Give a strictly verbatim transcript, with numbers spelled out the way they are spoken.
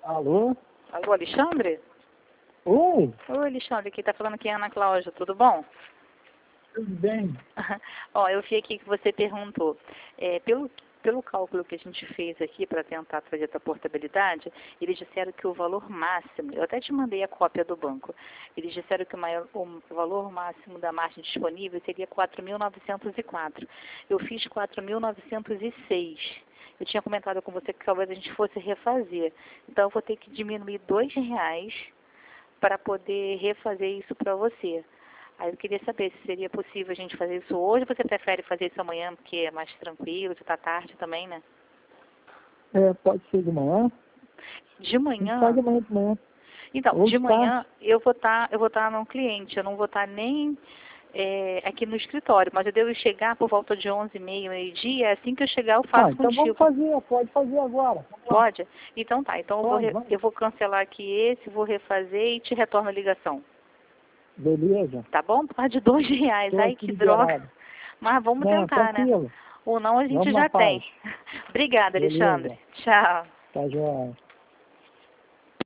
Alô? Alô, Alexandre? Oi, Oi, Alexandre, aqui tá falando aqui é a Ana Cláudia, tudo bom? tudo bem? Ó, eu vi aqui que você perguntou, é, pelo, pelo cálculo que a gente fez aqui para tentar fazer a portabilidade, eles disseram que o valor máximo, eu até te mandei a cópia do banco, eles disseram que o, maior, o valor máximo da margem disponível seria quatro mil novecentos e quatro. Eu fiz quatro mil novecentos e seis. Eu tinha comentado com você que talvez a gente fosse refazer. Então eu vou ter que diminuir dois reais para poder refazer isso para você. Aí eu queria saber se seria possível a gente fazer isso hoje, ou você prefere fazer isso amanhã, porque é mais tranquilo, você está tarde também, né? É, pode ser de manhã? De manhã? Pode amanhã de manhã. Então, Ou de de manhã tarde. eu vou estar, eu vou estar no cliente, eu não vou estar nem é, aqui no escritório, mas eu devo chegar por volta de onze e meia, meio-dia, assim que eu chegar eu Ah, faço então vamos contigo. fazer, pode fazer agora. Vamos lá. Pode? Então tá, então eu vou, Pode, re- vamos. eu vou cancelar aqui esse, vou refazer e te retorno a ligação. Beleza? Tá bom? Por causa de dois reais. Estou Ai, aqui que droga. liberado. Mas vamos Não, tentar, né? tranquilo. Ou não, a gente Vamos na já paz. tem. Obrigada, Alexandre. Beleza. Tchau. Tá joia.